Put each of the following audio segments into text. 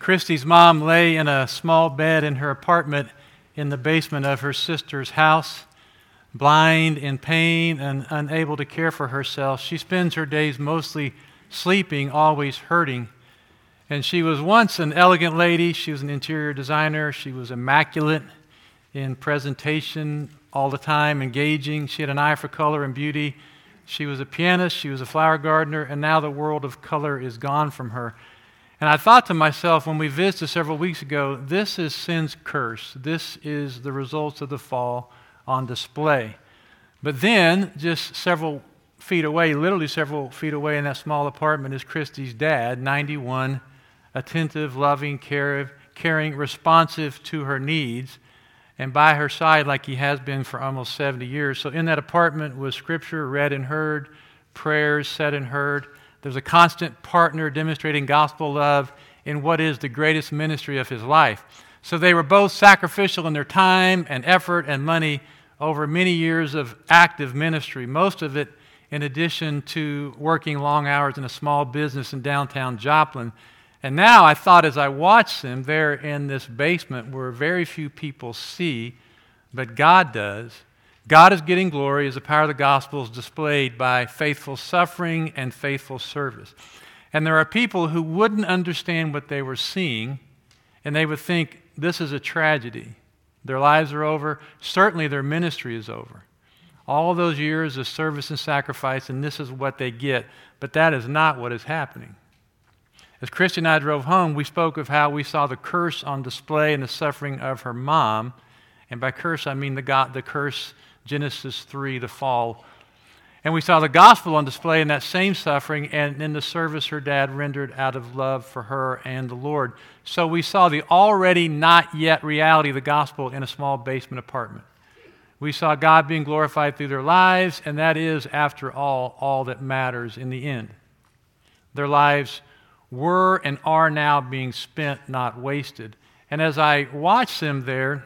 Christy's mom lay in a small bed in her apartment in the basement of her sister's house, blind, in pain, and unable to care for herself. She spends her days mostly sleeping, always hurting. And she was once an elegant lady. She was an interior designer. She was immaculate in presentation all the time, engaging. She had an eye for color and beauty. She was a pianist. She was a flower gardener. And now the world of color is gone from her. And I thought to myself when we visited several weeks ago, this is sin's curse. This is the results of the fall on display. But then, just several feet away, literally several feet away in that small apartment, is Christy's dad, 91, attentive, loving, caring, responsive to her needs, and by her side like he has been for almost 70 years. So in that apartment was scripture read and heard, prayers said and heard. There's a constant partner demonstrating gospel love in what is the greatest ministry of his life. So they were both sacrificial in their time and effort and money over many years of active ministry, most of it in addition to working long hours in a small business in downtown Joplin. And now I thought as I watched them there in this basement where very few people see, but God does, God is getting glory as the power of the gospel is displayed by faithful suffering and faithful service. And there are people who wouldn't understand what they were seeing, and they would think this is a tragedy. Their lives are over. Certainly their ministry is over. All those years of service and sacrifice, and this is what they get. But that is not what is happening. As Christy and I drove home, we spoke of how we saw the curse on display and the suffering of her mom. And by curse, I mean the curse, Genesis 3, the fall. And we saw the gospel on display in that same suffering and in the service her dad rendered out of love for her and the Lord. So we saw the already not yet reality of the gospel in a small basement apartment. We saw God being glorified through their lives, and that is, after all that matters in the end. Their lives were and are now being spent, not wasted. And as I watched them there,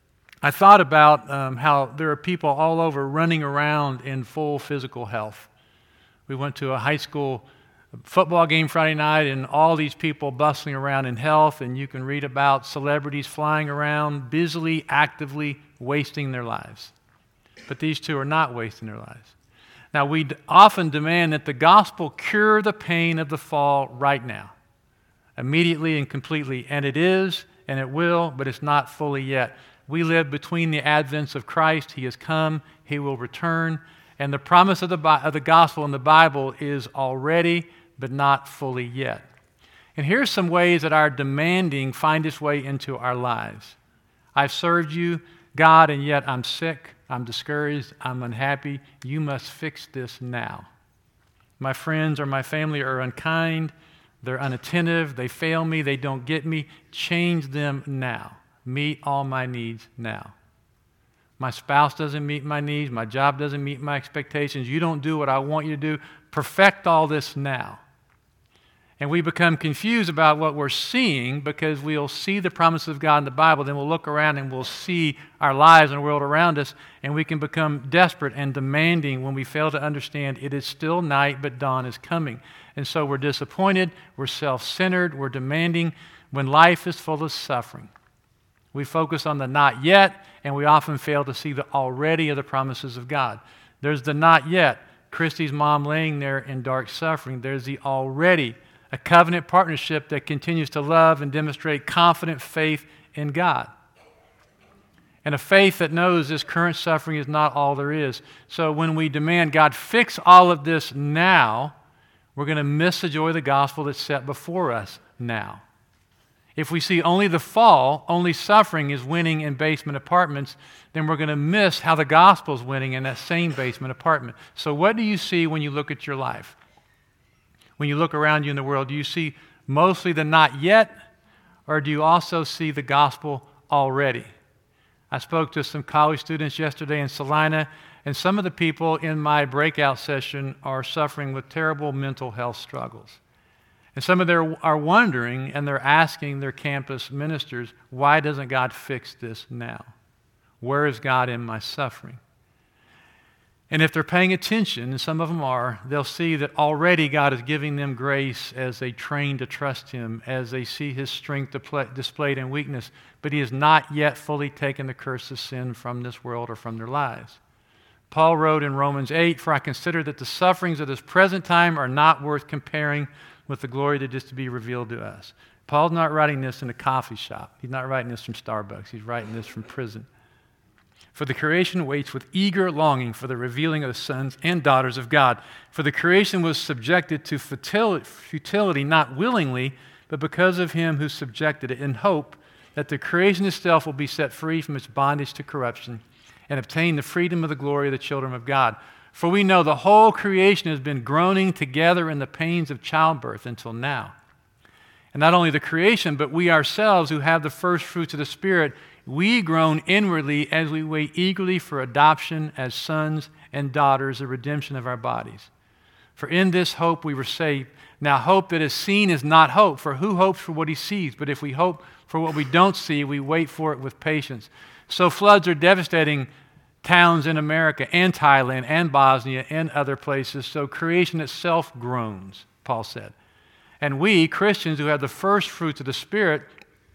I thought about how there are people all over running around in full physical health. We went to a high school football game Friday night, and all these people bustling around in health, and you can read about celebrities flying around, busily, actively wasting their lives. But these two are not wasting their lives. Now, we often demand that the gospel cure the pain of the fall right now, immediately and completely, and it is, and it will, but it's not fully yet. We live between the advents of Christ. He has come. He will return. And the promise of the gospel in the Bible is already, but not fully yet. And here's some ways that our demanding find its way into our lives. I've served you, God, and yet I'm sick, I'm discouraged, I'm unhappy. You must fix this now. My friends or my family are unkind. They're unattentive. They fail me. They don't get me. Change them now. Meet all my needs now. My spouse doesn't meet my needs. My job doesn't meet my expectations. You don't do what I want you to do. Perfect all this now. And we become confused about what we're seeing because we'll see the promises of God in the Bible, then we'll look around and we'll see our lives and the world around us, and we can become desperate and demanding when we fail to understand it is still night, but dawn is coming. And so we're disappointed, we're self-centered, we're demanding when life is full of suffering. We focus on the not yet, and we often fail to see the already of the promises of God. There's the not yet, Christy's mom laying there in dark suffering. There's the already, a covenant partnership that continues to love and demonstrate confident faith in God. And a faith that knows this current suffering is not all there is. So when we demand God fix all of this now, we're going to miss the joy of the gospel that's set before us now. If we see only the fall, only suffering is winning in basement apartments, then we're going to miss how the gospel is winning in that same basement apartment. So what do you see when you look at your life? When you look around you in the world, do you see mostly the not yet, or do you also see the gospel already? I spoke to some college students yesterday in Salina, and some of the people in my breakout session are suffering with terrible mental health struggles. And some of them are wondering, and they're asking their campus ministers, why doesn't God fix this now? Where is God in my suffering? And if they're paying attention, and some of them are, they'll see that already God is giving them grace as they train to trust Him, as they see His strength displayed in weakness, but He has not yet fully taken the curse of sin from this world or from their lives. Paul wrote in Romans 8, "For I consider that the sufferings of this present time are not worth comparing with the glory that is to be revealed to us." Paul's not writing this in a coffee shop. He's not writing this from Starbucks. He's writing this from prison. "For the creation waits with eager longing for the revealing of the sons and daughters of God. For the creation was subjected to futility, not willingly, but because of Him who subjected it, in hope that the creation itself will be set free from its bondage to corruption and obtain the freedom of the glory of the children of God. For we know the whole creation has been groaning together in the pains of childbirth until now. And not only the creation, but we ourselves who have the first fruits of the Spirit, we groan inwardly as we wait eagerly for adoption as sons and daughters, the redemption of our bodies. For in this hope we were saved. Now hope that is seen is not hope, for who hopes for what he sees? But if we hope for what we don't see, we wait for it with patience. So floods are devastating towns in America and Thailand and Bosnia and other places. So creation itself groans, Paul said. And we, Christians who have the first fruits of the Spirit,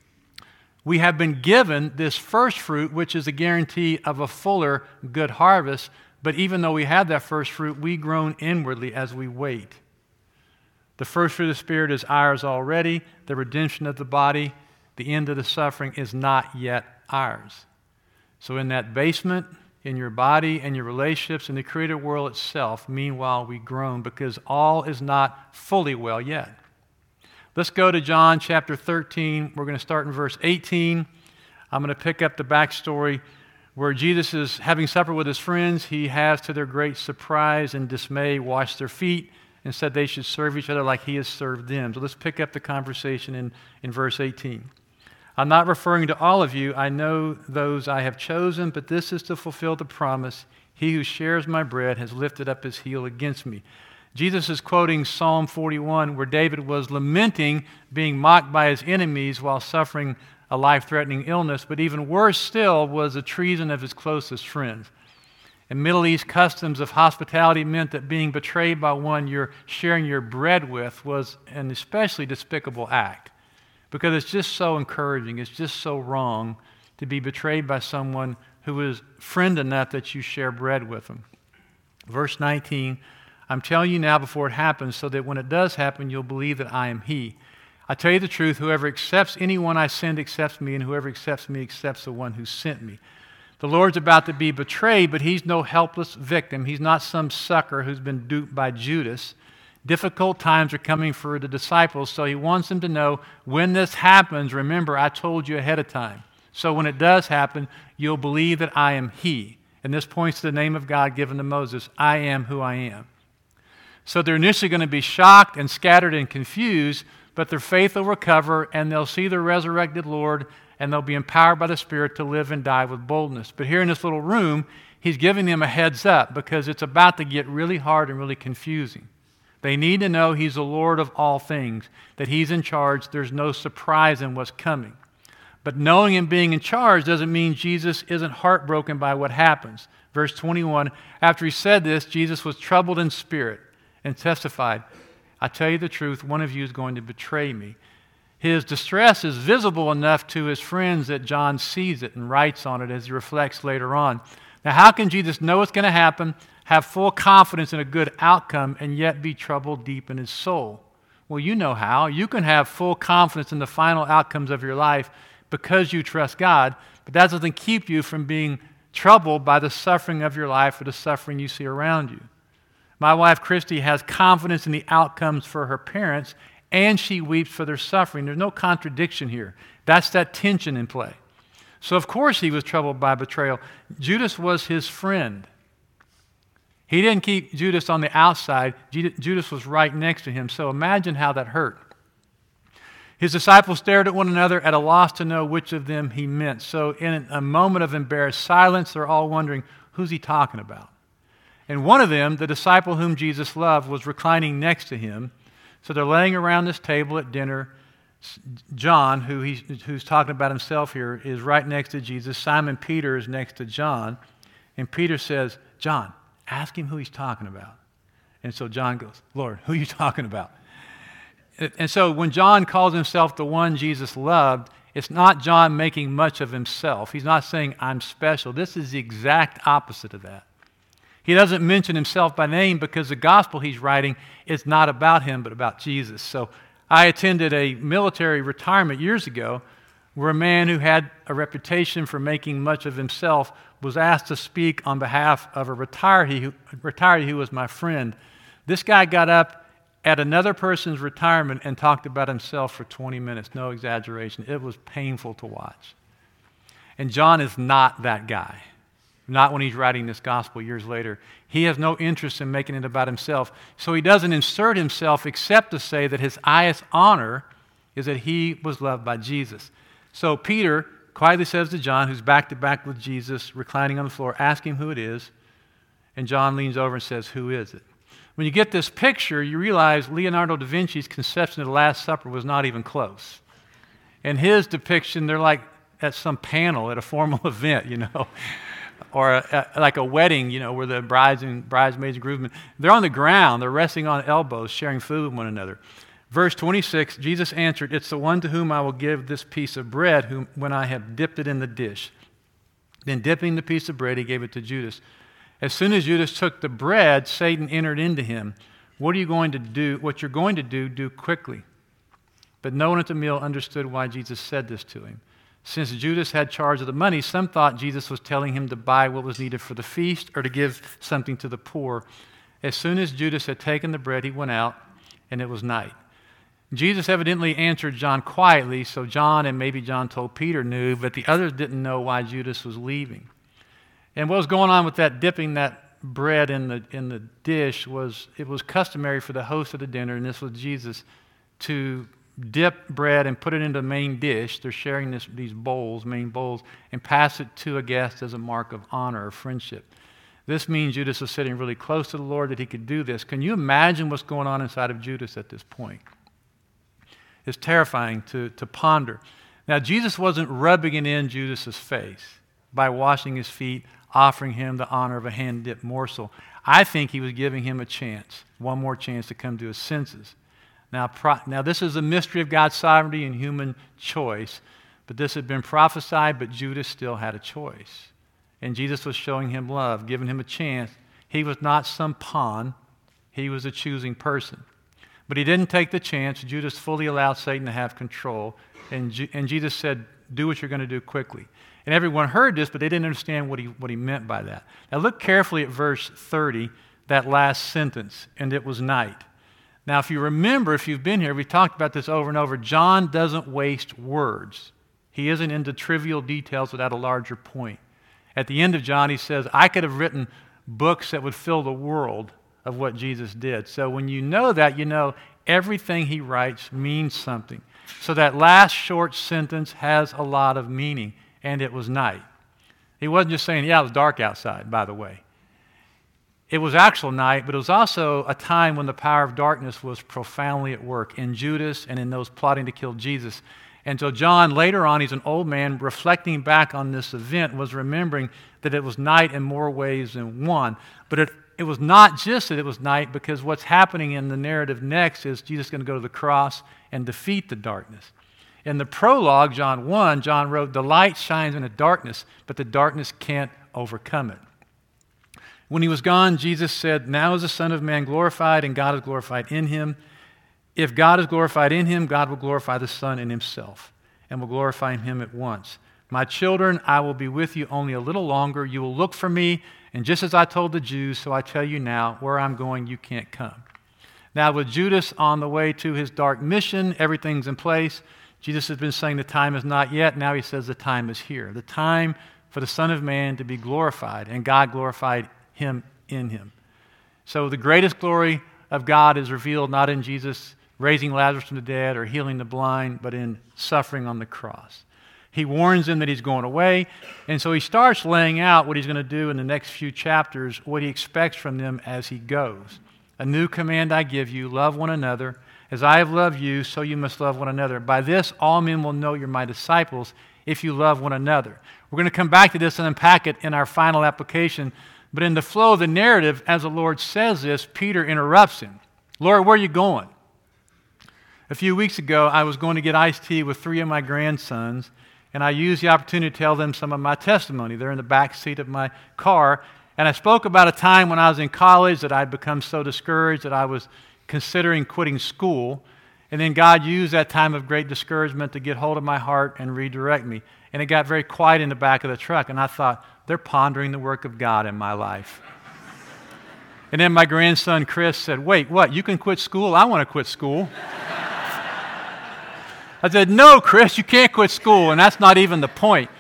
we have been given this first fruit, which is a guarantee of a fuller, good harvest. But even though we have that first fruit, we groan inwardly as we wait. The first fruit of the Spirit is ours already. The redemption of the body, the end of the suffering, is not yet ours. So in that basement, in your body and your relationships, in the created world itself, meanwhile we groan because all is not fully well yet. Let's go to John chapter 13. We're going to start in verse 18. I'm going to pick up the backstory where Jesus is having supper with his friends. He has, to their great surprise and dismay, washed their feet and said they should serve each other like he has served them. So let's pick up the conversation in verse 18. "I'm not referring to all of you. I know those I have chosen, but this is to fulfill the promise. He who shares my bread has lifted up his heel against me." Jesus is quoting Psalm 41, where David was lamenting being mocked by his enemies while suffering a life-threatening illness, but even worse still was the treason of his closest friends. In Middle East customs of hospitality meant that being betrayed by one you're sharing your bread with was an especially despicable act, because it's just so encouraging, it's just so wrong to be betrayed by someone who is friend enough that you share bread with them. Verse 19, "I'm telling you now before it happens, so that when it does happen, you'll believe that I am He. I tell you the truth, whoever accepts anyone I send accepts me, and whoever accepts me accepts the one who sent me." The Lord's about to be betrayed, but he's no helpless victim. He's not some sucker who's been duped by Judas. Difficult times are coming for the disciples, so he wants them to know when this happens, remember, I told you ahead of time. So when it does happen, you'll believe that I am He. And this points to the name of God given to Moses, I am who I am. So they're initially going to be shocked and scattered and confused, but their faith will recover and they'll see the resurrected Lord and they'll be empowered by the Spirit to live and die with boldness. But here in this little room, he's giving them a heads up because it's about to get really hard and really confusing. They need to know he's the Lord of all things, that he's in charge. There's no surprise in what's coming. But knowing and being in charge doesn't mean Jesus isn't heartbroken by what happens. Verse 21, after he said this, Jesus was troubled in spirit and testified, I tell you the truth, one of you is going to betray me. His distress is visible enough to his friends that John sees it and writes on it as he reflects later on. Now, how can Jesus know what's going to happen, have full confidence in a good outcome, and yet be troubled deep in his soul? Well, you know how. You can have full confidence in the final outcomes of your life because you trust God, but that doesn't keep you from being troubled by the suffering of your life or the suffering you see around you. My wife, Christy, has confidence in the outcomes for her parents, and she weeps for their suffering. There's no contradiction here. That's that tension in play. So, of course, he was troubled by betrayal. Judas was his friend. He didn't keep Judas on the outside. Judas was right next to him. So imagine how that hurt. His disciples stared at one another at a loss to know which of them he meant. So in a moment of embarrassed silence, they're all wondering, who's he talking about? And one of them, the disciple whom Jesus loved, was reclining next to him. So they're laying around this table at dinner. John, who's talking about himself here, is right next to Jesus. Simon Peter is next to John. And Peter says, John, Ask him who he's talking about. And so John goes, Lord, who are you talking about? And so when John calls himself the one Jesus loved, it's not John making much of himself. He's not saying, I'm special. This is the exact opposite of that. He doesn't mention himself by name because the gospel he's writing is not about him, but about Jesus. So I attended a military retirement years ago where a man who had a reputation for making much of himself was asked to speak on behalf of a retiree who was my friend. This guy got up at another person's retirement and talked about himself for 20 minutes. No exaggeration. It was painful to watch. And John is not that guy. Not when he's writing this gospel years later. He has no interest in making it about himself. So he doesn't insert himself except to say that his highest honor is that he was loved by Jesus. So Peter quietly says to John, who's back to back with Jesus, reclining on the floor, ask him who it is. And John leans over and says, who is it? When you get this picture, you realize Leonardo da Vinci's conception of the Last Supper was not even close. In his depiction, they're like at some panel at a formal event, or like a wedding, where the bridesmaids and groomsmen, they're on the ground, they're resting on elbows, sharing food with one another. Verse 26, Jesus answered, it's the one to whom I will give this piece of bread when I have dipped it in the dish. Then dipping the piece of bread, he gave it to Judas. As soon as Judas took the bread, Satan entered into him. What are you going to do? What you're going to do quickly. But no one at the meal understood why Jesus said this to him. Since Judas had charge of the money, some thought Jesus was telling him to buy what was needed for the feast or to give something to the poor. As soon as Judas had taken the bread, he went out, and it was night. Jesus evidently answered John quietly, so John and maybe John told Peter knew, but the others didn't know why Judas was leaving. And what was going on with that dipping that bread in the dish was it was customary for the host of the dinner, and this was Jesus, to dip bread and put it into the main dish. They're sharing these bowls, main bowls, and pass it to a guest as a mark of honor or friendship. This means Judas was sitting really close to the Lord that he could do this. Can you imagine what's going on inside of Judas at this point? It's terrifying to ponder. Now, Jesus wasn't rubbing it in Judas's face by washing his feet, offering him the honor of a hand-dipped morsel. I think he was giving him a chance, one more chance to come to his senses. Now, this is a mystery of God's sovereignty and human choice, but this had been prophesied, but Judas still had a choice. And Jesus was showing him love, giving him a chance. He was not some pawn. He was a choosing person. But he didn't take the chance. Judas fully allowed Satan to have control. And Jesus said, do what you're going to do quickly. And everyone heard this, but they didn't understand what he meant by that. Now look carefully at verse 30, that last sentence, and it was night. Now if you remember, if you've been here, we've talked about this over and over, John doesn't waste words. He isn't into trivial details without a larger point. At the end of John, he says, I could have written books that would fill the world of what Jesus did. So when you know that, you know everything he writes means something. So that last short sentence has a lot of meaning, and it was night. He wasn't just saying, yeah, it was dark outside, by the way. It was actual night, but it was also a time when the power of darkness was profoundly at work in Judas and in those plotting to kill Jesus. And so John, later on, he's an old man, reflecting back on this event, was remembering that it was night in more ways than one. But it was not just that it was night, because what's happening in the narrative next is Jesus is going to go to the cross and defeat the darkness. In the prologue, John 1, John wrote, the light shines in the darkness, but the darkness can't overcome it. When he was gone, Jesus said, now is the Son of Man glorified, and God is glorified in him. If God is glorified in him, God will glorify the Son in himself, and will glorify him at once. My children, I will be with you only a little longer. You will look for me, and just as I told the Jews, so I tell you now, where I'm going, you can't come. Now, with Judas on the way to his dark mission, everything's in place. Jesus has been saying the time is not yet. Now he says the time is here. The time for the Son of Man to be glorified, and God glorified him in him. So the greatest glory of God is revealed not in Jesus raising Lazarus from the dead or healing the blind, but in suffering on the cross. He warns them that he's going away, and so he starts laying out what he's going to do in the next few chapters, what he expects from them as he goes. A new command I give you, love one another. As I have loved you, so you must love one another. By this, all men will know you're my disciples if you love one another. We're going to come back to this and unpack it in our final application, But in the flow of the narrative, as the Lord says this, Peter interrupts him. Lord, where are you going? A few weeks ago, I was going to get iced tea with 3 of my grandsons, and I used the opportunity to tell them some of my testimony. They're in the back seat of my car, and I spoke about a time when I was in college that I'd become so discouraged that I was considering quitting school, and then God used that time of great discouragement to get hold of my heart and redirect me. And it got very quiet in the back of the truck, and I thought, they're pondering the work of God in my life. And then my grandson Chris said, wait, what, you can quit school? I want to quit school. I said, no, Chris, you can't quit school, and that's not even the point.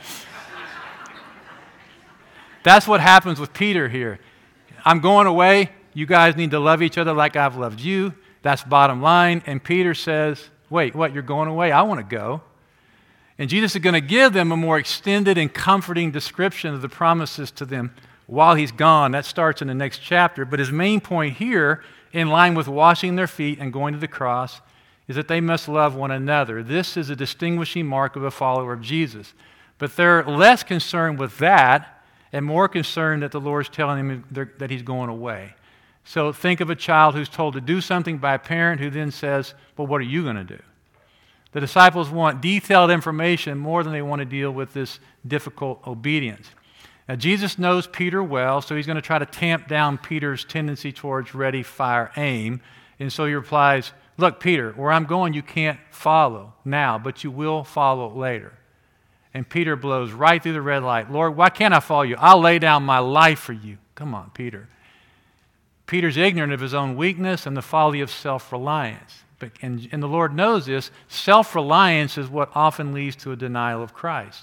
That's what happens with Peter here. I'm going away. You guys need to love each other like I've loved you. That's bottom line. And Peter says, wait, what, you're going away? I want to go. And Jesus is going to give them a more extended and comforting description of the promises to them while he's gone. That starts in the next chapter. But his main point here, in line with washing their feet and going to the cross, is that they must love one another. This is a distinguishing mark of a follower of Jesus. But they're less concerned with that and more concerned that the Lord's telling him that he's going away. So think of a child who's told to do something by a parent who then says, well, what are you going to do? The disciples want detailed information more than they want to deal with this difficult obedience. Now, Jesus knows Peter well, so he's going to try to tamp down Peter's tendency towards ready, fire, aim. And so he replies, look, Peter, where I'm going you can't follow now, but you will follow later. And Peter blows right through the red light. Lord, why can't I follow you? I'll lay down my life for you. Come on, Peter. Peter's ignorant of his own weakness and the folly of self-reliance. And the Lord knows this. Self-reliance is what often leads to a denial of Christ.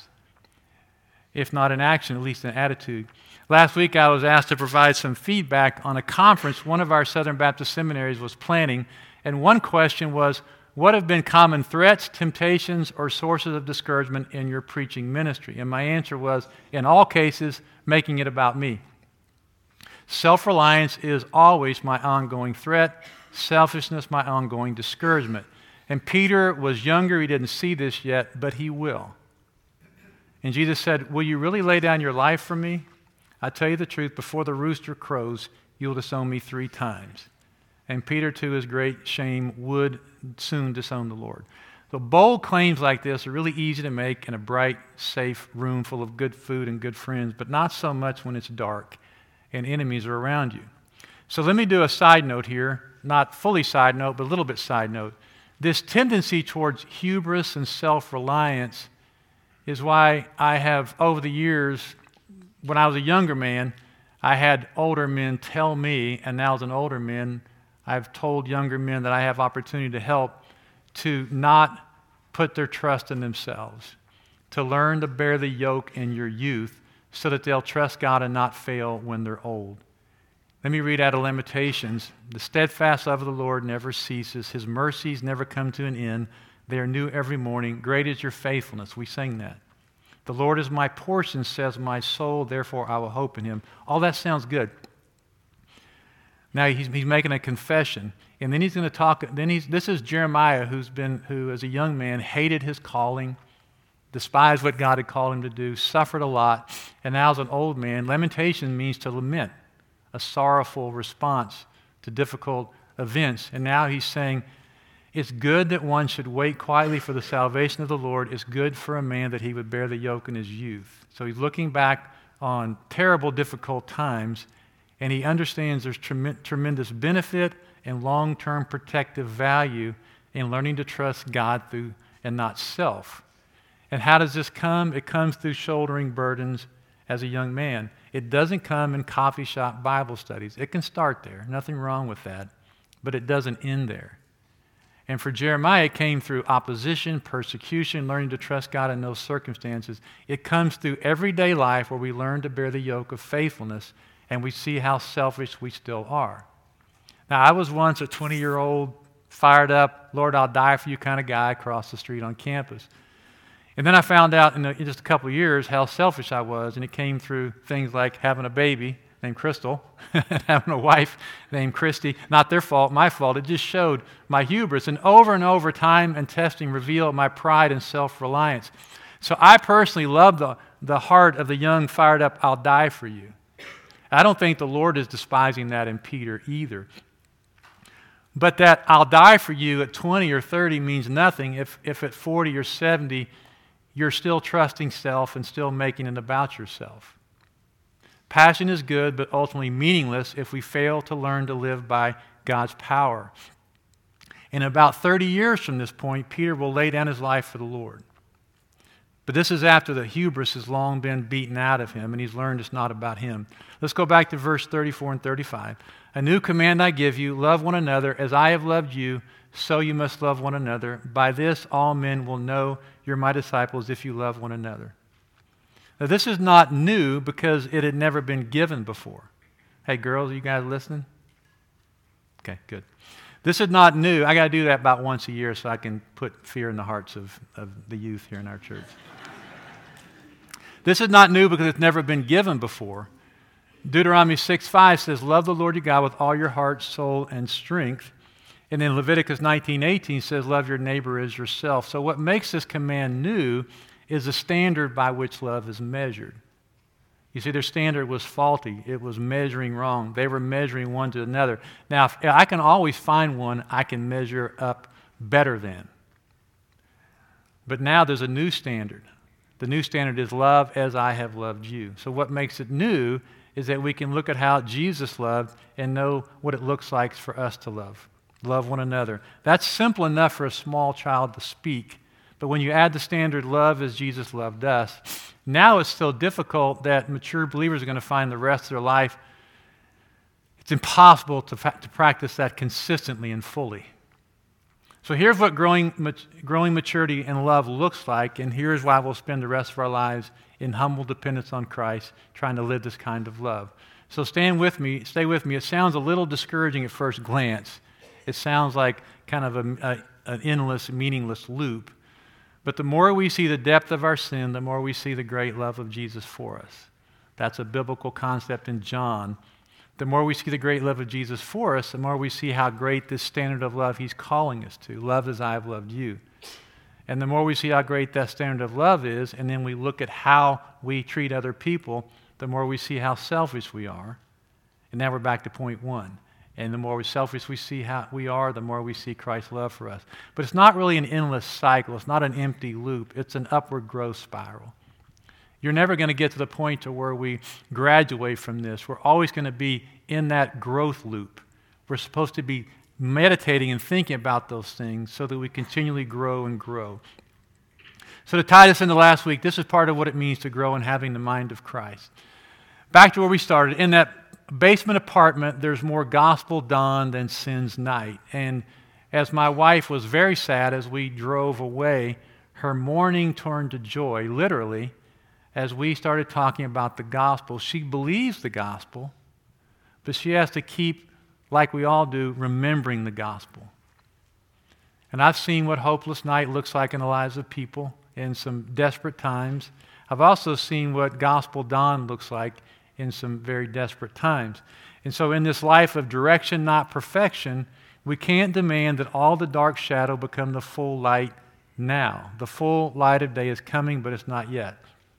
If not in action, at least in attitude. Last week I was asked to provide some feedback on a conference one of our Southern Baptist seminaries was planning. And one question was, what have been common threats, temptations, or sources of discouragement in your preaching ministry? And my answer was, in all cases, making it about me. Self-reliance is always my ongoing threat. Selfishness, my ongoing discouragement. And Peter was younger. He didn't see this yet, but he will. And Jesus said, will you really lay down your life for me? I tell you the truth, before the rooster crows, you'll disown me 3 times. And Peter, to his great shame, would soon disown the Lord. So bold claims like this are really easy to make in a bright, safe room full of good food and good friends, but not so much when it's dark and enemies are around you. So let me do a side note here, not fully side note, but a little bit side note. This tendency towards hubris and self-reliance is why I have, over the years, when I was a younger man, I had older men tell me, and now as an older man, I've told younger men that I have opportunity to help to not put their trust in themselves, to learn to bear the yoke in your youth so that they'll trust God and not fail when they're old. Let me read out of Lamentations. The steadfast love of the Lord never ceases. His mercies never come to an end. They are new every morning. Great is your faithfulness. We sing that. The Lord is my portion, says my soul, therefore I will hope in him. All that sounds good. Now he's making a confession, and then he's going to talk. This is Jeremiah, who as a young man hated his calling, despised what God had called him to do, suffered a lot, and now as an old man, lamentation means to lament, a sorrowful response to difficult events. And now he's saying, it's good that one should wait quietly for the salvation of the Lord. It's good for a man that he would bear the yoke in his youth. So he's looking back on terrible, difficult times, and he understands there's tremendous benefit and long-term protective value in learning to trust God through and not self. And how does this come? It comes through shouldering burdens as a young man. It doesn't come in coffee shop Bible studies. It can start there. Nothing wrong with that. But it doesn't end there. And for Jeremiah, it came through opposition, persecution, learning to trust God in those circumstances. It comes through everyday life where we learn to bear the yoke of faithfulness, and we see how selfish we still are. Now, I was once a 20-year-old, fired up, Lord, I'll die for you kind of guy across the street on campus. And then I found out in just a couple of years how selfish I was, and it came through things like having a baby named Crystal and having a wife named Christy. Not their fault, my fault. It just showed my hubris. And over time and testing revealed my pride and self-reliance. So I personally love the heart of the young, fired up, I'll die for you. I don't think the Lord is despising that in Peter either. But that I'll die for you at 20 or 30 means nothing if at 40 or 70 you're still trusting self and still making it about yourself. Passion is good, but ultimately meaningless if we fail to learn to live by God's power. In about 30 years from this point, Peter will lay down his life for the Lord. But this is after the hubris has long been beaten out of him, and he's learned it's not about him. Let's go back to verse 34 and 35. A new command I give you, love one another as I have loved you, so you must love one another. By this all men will know you're my disciples if you love one another. Now this is not new because it had never been given before. Hey girls, are you guys listening? Okay, good. This is not new. I got to do that about once a year so I can put fear in the hearts of the youth here in our church. This is not new because it's never been given before. Deuteronomy 6:5 says, love the Lord your God with all your heart, soul, and strength. And then Leviticus 19:18 says, love your neighbor as yourself. So what makes this command new is the standard by which love is measured. You see, their standard was faulty. It was measuring wrong. They were measuring one to another. Now, if I can always find one I can measure up better than. But now there's a new standard. The new standard is love as I have loved you. So what makes it new is that we can look at how Jesus loved and know what it looks like for us to love. Love one another. That's simple enough for a small child to speak. But when you add the standard love as Jesus loved us, now it's so difficult that mature believers are going to find the rest of their life it's impossible to practice that consistently and fully. So here's what growing maturity and love looks like, and here's why we'll spend the rest of our lives in humble dependence on Christ, trying to live this kind of love. So stay with me. It sounds a little discouraging at first glance. It sounds like kind of an endless, meaningless loop. But the more we see the depth of our sin, the more we see the great love of Jesus for us. That's a biblical concept in John. The more we see the great love of Jesus for us, the more we see how great this standard of love he's calling us to. Love as I have loved you. And the more we see how great that standard of love is, and then we look at how we treat other people, the more we see how selfish we are. And now we're back to point one. And the more selfish we see how we are, the more we see Christ's love for us. But it's not really an endless cycle. It's not an empty loop. It's an upward growth spiral. You're never going to get to the point to where we graduate from this. We're always going to be in that growth loop. We're supposed to be meditating and thinking about those things so that we continually grow and grow. So to tie this into last week, this is part of what it means to grow in having the mind of Christ. Back to where we started. In that basement apartment, there's more gospel dawn than sin's night. And as my wife was very sad as we drove away, her mourning turned to joy, literally, as we started talking about the gospel. She believes the gospel, but she has to keep, like we all do, remembering the gospel. And I've seen what hopeless night looks like in the lives of people in some desperate times. I've also seen what gospel dawn looks like in some very desperate times. And so in this life of direction, not perfection, we can't demand that all the dark shadow become the full light now. The full light of day is coming, but it's not yet.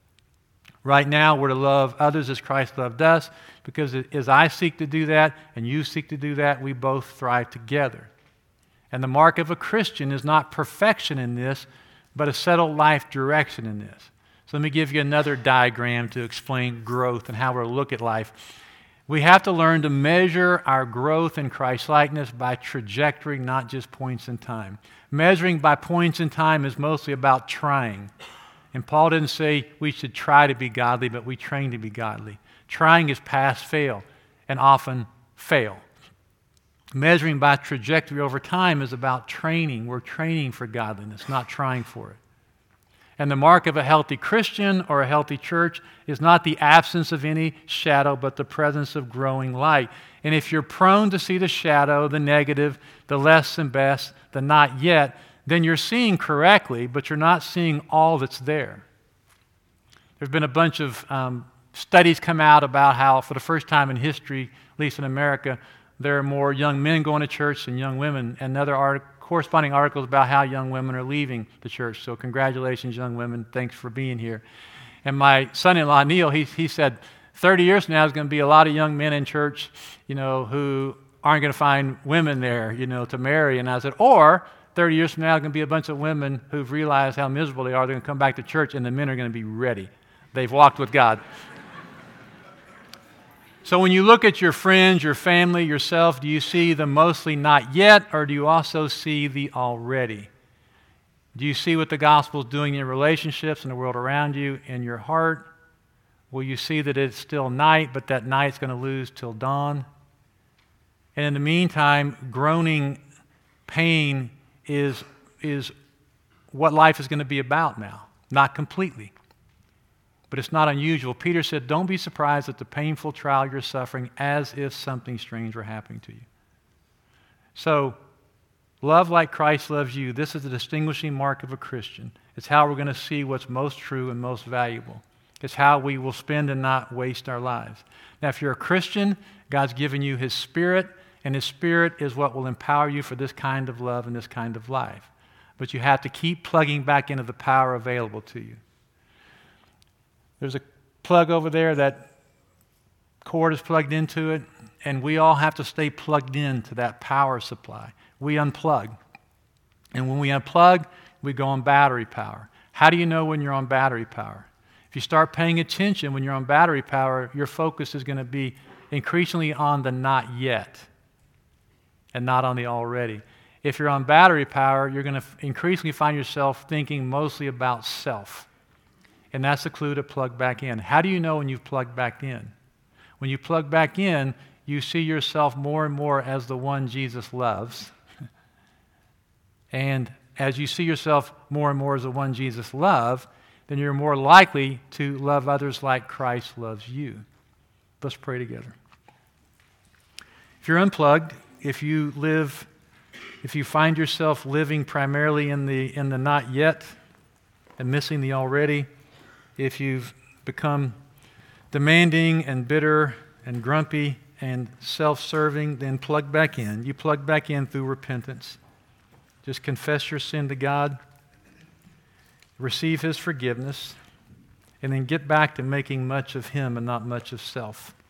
Right now, we're to love others as Christ loved us, because as I seek to do that and you seek to do that, we both thrive together. And the mark of a Christian is not perfection in this, but a settled life direction in this. So let me give you another diagram to explain growth and how we're to look at life. We have to learn to measure our growth in Christ-likeness by trajectory, not just points in time. Measuring by points in time is mostly about trying. And Paul didn't say we should try to be godly, but we train to be godly. Trying is pass-fail, and often fail. Measuring by trajectory over time is about training. We're training for godliness, not trying for it. And the mark of a healthy Christian or a healthy church is not the absence of any shadow, but the presence of growing light. And if you're prone to see the shadow, the negative, the less than best, the not yet, then you're seeing correctly, but you're not seeing all that's there. There's been a bunch of studies come out about how, for the first time in history, at least in America, there are more young men going to church than young women, and other corresponding articles about how young women are leaving the church. So congratulations, young women. Thanks for being here. And my son-in-law, Neil, he said, 30 years from now, there's going to be a lot of young men in church, who aren't going to find women there, to marry. And I said, or 30 years from now, there's going to be a bunch of women who've realized how miserable they are. They're going to come back to church, and the men are going to be ready. They've walked with God. So when you look at your friends, your family, yourself, do you see the mostly not yet, or do you also see the already? Do you see what the gospel is doing in your relationships and the world around you, in your heart? Will you see that it's still night, but that night's going to lose till dawn? And in the meantime, groaning pain is what life is going to be about now. Not completely, but it's not unusual. Peter said, don't be surprised at the painful trial you're suffering as if something strange were happening to you. So, love like Christ loves you. This is the distinguishing mark of a Christian. It's how we're going to see what's most true and most valuable. It's how we will spend and not waste our lives. Now, if you're a Christian, God's given you His Spirit, and His Spirit is what will empower you for this kind of love and this kind of life. But you have to keep plugging back into the power available to you. There's a plug over there, that cord is plugged into it, and we all have to stay plugged into that power supply. We unplug. And when we unplug, we go on battery power. How do you know when you're on battery power? If you start paying attention when you're on battery power, your focus is going to be increasingly on the not yet and not on the already. If you're on battery power, you're going to increasingly find yourself thinking mostly about self. And that's the clue to plug back in. How do you know when you've plugged back in? When you plug back in, you see yourself more and more as the one Jesus loves. And as you see yourself more and more as the one Jesus loves, then you're more likely to love others like Christ loves you. Let's pray together. If you're unplugged, if you find yourself living primarily in the not yet and missing the already, if you've become demanding and bitter and grumpy and self-serving, then plug back in. You plug back in through repentance. Just confess your sin to God, receive His forgiveness, and then get back to making much of Him and not much of self.